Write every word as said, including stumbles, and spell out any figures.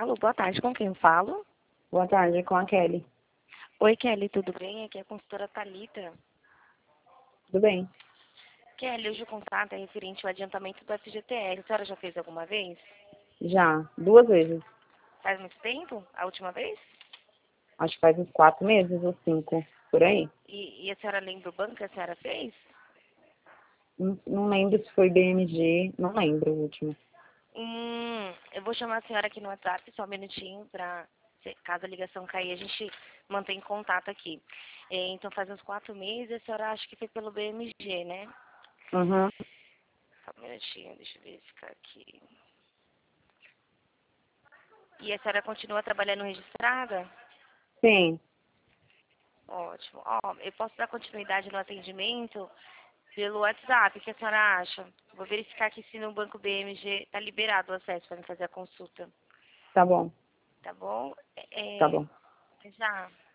Alô, boa tarde, com quem eu falo? Boa tarde, com a Kelly. Oi, Kelly, tudo bem? Aqui é a consultora Thalita. Tudo bem? Kelly, hoje o contrato é referente ao adiantamento do F G T S. A senhora já fez alguma vez? Já, duas vezes. Faz muito tempo? A última vez? Acho que faz uns quatro meses ou cinco, por aí. E, e a senhora lembra o banco que a senhora fez? Não, não lembro se foi B M G, não lembro o último. Hum, eu vou chamar a senhora aqui no WhatsApp, só um minutinho, pra, se- caso a ligação cair, a gente mantém contato aqui. É, então, faz uns quatro meses, a senhora acha que foi pelo B M G, né? Uhum. Só um minutinho, deixa eu verificar aqui. E a senhora continua trabalhando registrada? Sim, Ótimo. Ó, eu posso dar continuidade no atendimento pelo WhatsApp, o que a senhora acha? Vou verificar aqui se no banco B M G está liberado o acesso para me fazer a consulta. tá bom, Tá bom? tá É, bom. é, já.